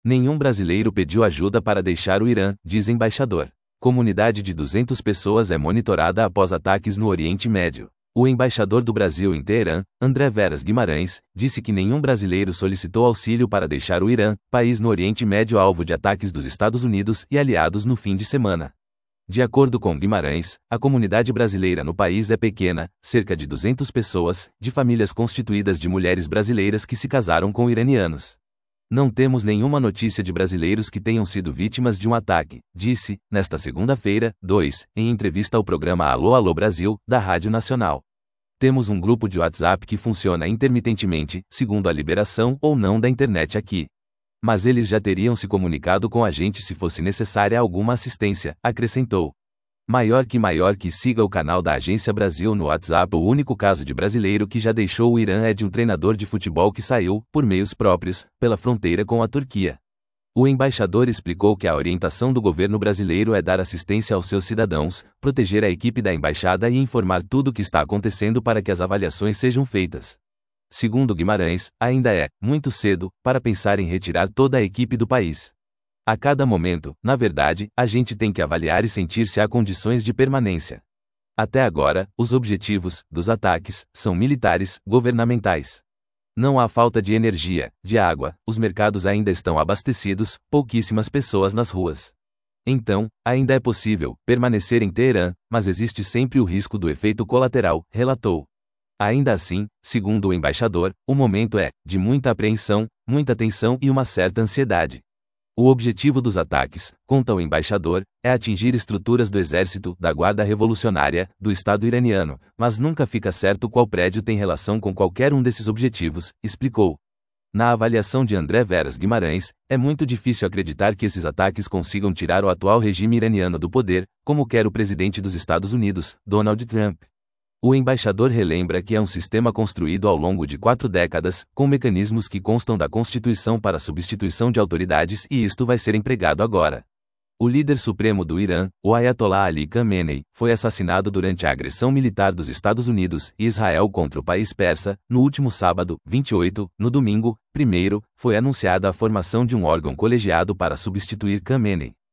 Nenhum brasileiro pediu ajuda para deixar o Irã, diz embaixador. Comunidade de 200 pessoas é monitorada após ataques no Oriente Médio. O embaixador do Brasil em Teherã, André Veras Guimarães, disse que nenhum brasileiro solicitou auxílio para deixar o Irã, país no Oriente Médio alvo de ataques dos Estados Unidos e aliados no fim de semana. De acordo com Guimarães, a comunidade brasileira no país é pequena, cerca de 200 pessoas, de famílias constituídas de mulheres brasileiras que se casaram com iranianos. Não temos nenhuma notícia de brasileiros que tenham sido vítimas de um ataque, disse, nesta segunda-feira, 2, em entrevista ao programa Alô Alô Brasil, da Rádio Nacional. Temos um grupo de WhatsApp que funciona intermitentemente, segundo a liberação ou não da internet aqui. Mas eles já teriam se comunicado com a gente se fosse necessária alguma assistência, acrescentou. Maior que siga o canal da Agência Brasil no WhatsApp. O único caso de brasileiro que já deixou o Irã é de um treinador de futebol que saiu, por meios próprios, pela fronteira com a Turquia. O embaixador explicou que a orientação do governo brasileiro é dar assistência aos seus cidadãos, proteger a equipe da embaixada e informar tudo o que está acontecendo para que as avaliações sejam feitas. Segundo Guimarães, ainda é muito cedo para pensar em retirar toda a equipe do país. A cada momento, na verdade, a gente tem que avaliar e sentir se há condições de permanência. Até agora, os objetivos dos ataques são militares, governamentais. Não há falta de energia, de água, os mercados ainda estão abastecidos, pouquíssimas pessoas nas ruas. Então, ainda é possível permanecer em Teherã, mas existe sempre o risco do efeito colateral, relatou. Ainda assim, segundo o embaixador, o momento é de muita apreensão, muita tensão e uma certa ansiedade. O objetivo dos ataques, conta o embaixador, é atingir estruturas do exército, da Guarda Revolucionária, do Estado iraniano, mas nunca fica certo qual prédio tem relação com qualquer um desses objetivos, explicou. Na avaliação de André Veras Guimarães, é muito difícil acreditar que esses ataques consigam tirar o atual regime iraniano do poder, como quer o presidente dos Estados Unidos, Donald Trump. O embaixador relembra que é um sistema construído ao longo de 4 décadas, com mecanismos que constam da Constituição para substituição de autoridades e isto vai ser empregado agora. O líder supremo do Irã, o Ayatollah Ali Khamenei, foi assassinado durante a agressão militar dos Estados Unidos e Israel contra o país persa, no último sábado, 28, no domingo, 1º, foi anunciada a formação de um órgão colegiado para substituir Khamenei.